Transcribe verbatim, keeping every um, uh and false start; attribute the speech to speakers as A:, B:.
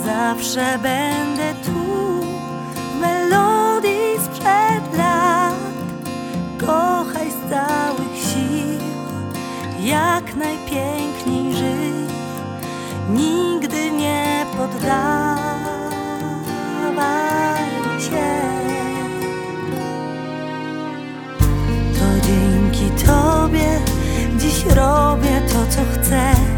A: Zawsze będę tu, w melodii sprzed lat. Kochaj z całych sił, jak najpiękniej żyj, nigdy nie poddawaj się. To dzięki Tobie dziś robię to, co chcę.